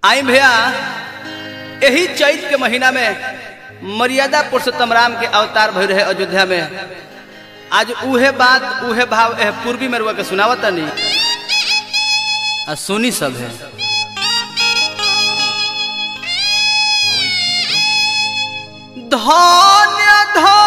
आई भैया यही चैत के महीना में मर्यादा पुरुषोत्तम राम के अवतार भई रहे अयोध्या में। आज उहे बात उहे भाव पूर्वी में रुआ के सुनावत नहीं सुनी सब है। धन्य धन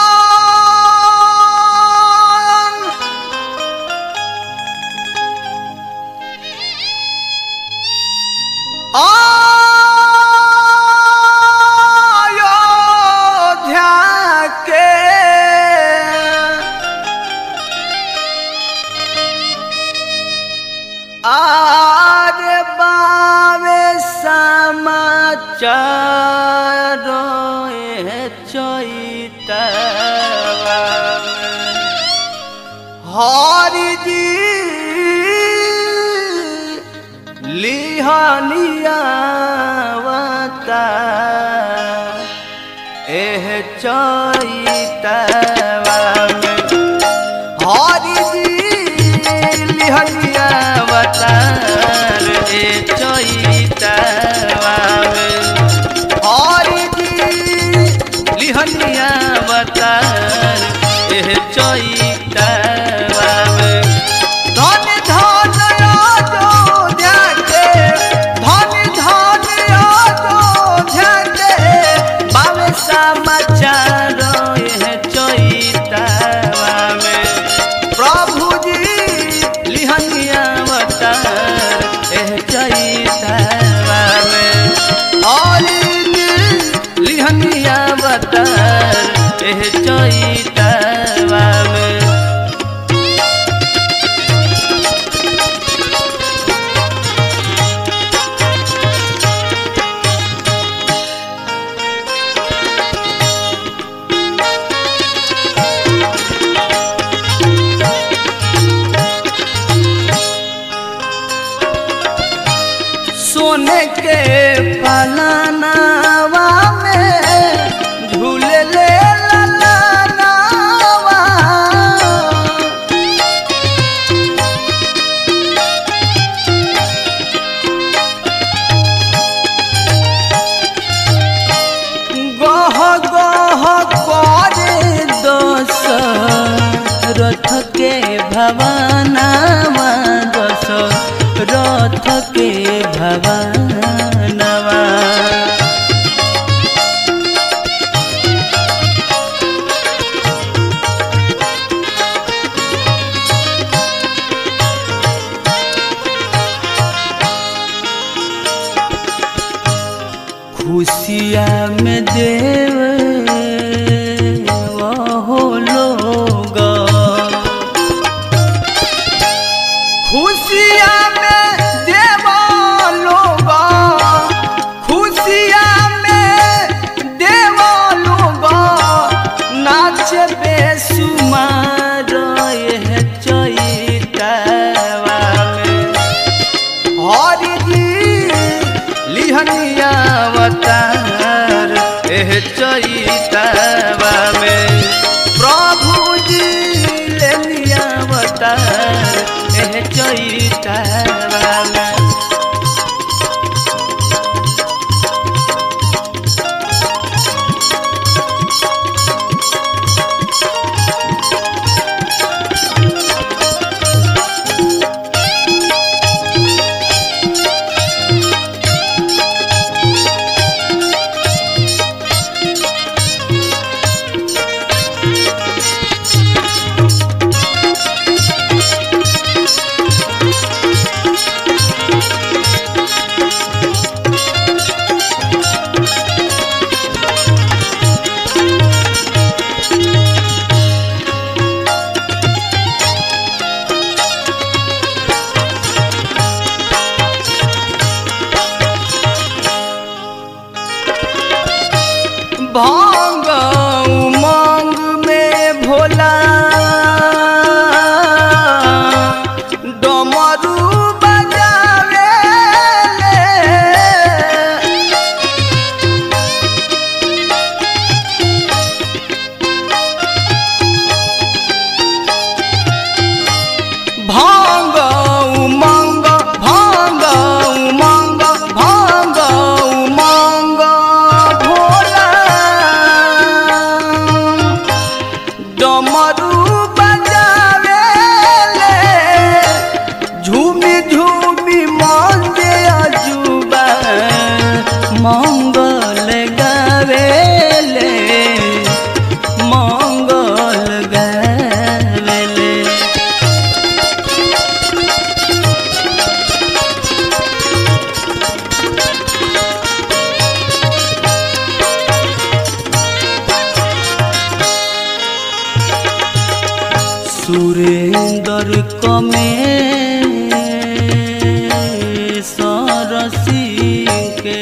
अयोध्या के आरे बावे समाचार चैतवा हरि जी लिहनियावता एह चैतवा हरि जी लिहनियावता ए चैतवा हरि जी लिहनियावता एह चैतवा धन धन अयोध्या के धन धन अयोध्या के बावे समाचार एह चैतवा में प्रभु जी लिहनियावता एह चैतवा में हरि जी लिहनियावता एह चैतवा में। सोने के पलनावा में झूले ले ललनावा गह गह करे दशरथ के भवनवा दशरथ के भवनवा खुशिया में देव हो लोग खुशिया में देव लोग खुशिया में देव लोग नाच बेसुमार यह चैतवा में हरि जी लिहनियावतार एह चैतवा में प्रभु जी लिहनियावतार एह चैतवा में। भांग उमंग में भोला डमरू बजावे भांग उमंग भांग उमंग भांग कमेश्वर सिंह के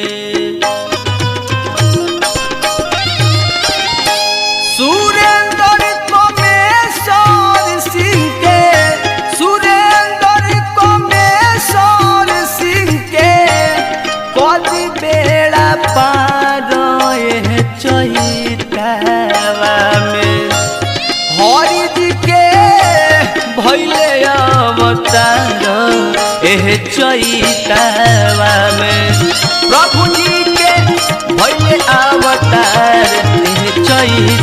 सुरेंद्र कमेश्वर सिंह के सुरेंद्र कमेश्वर सिंह के कदी बेड़ा पार चैतवा में हरि जी के भैले अवतार एह चैतवा में प्रभु जी के भैले अवतार एह चैतवा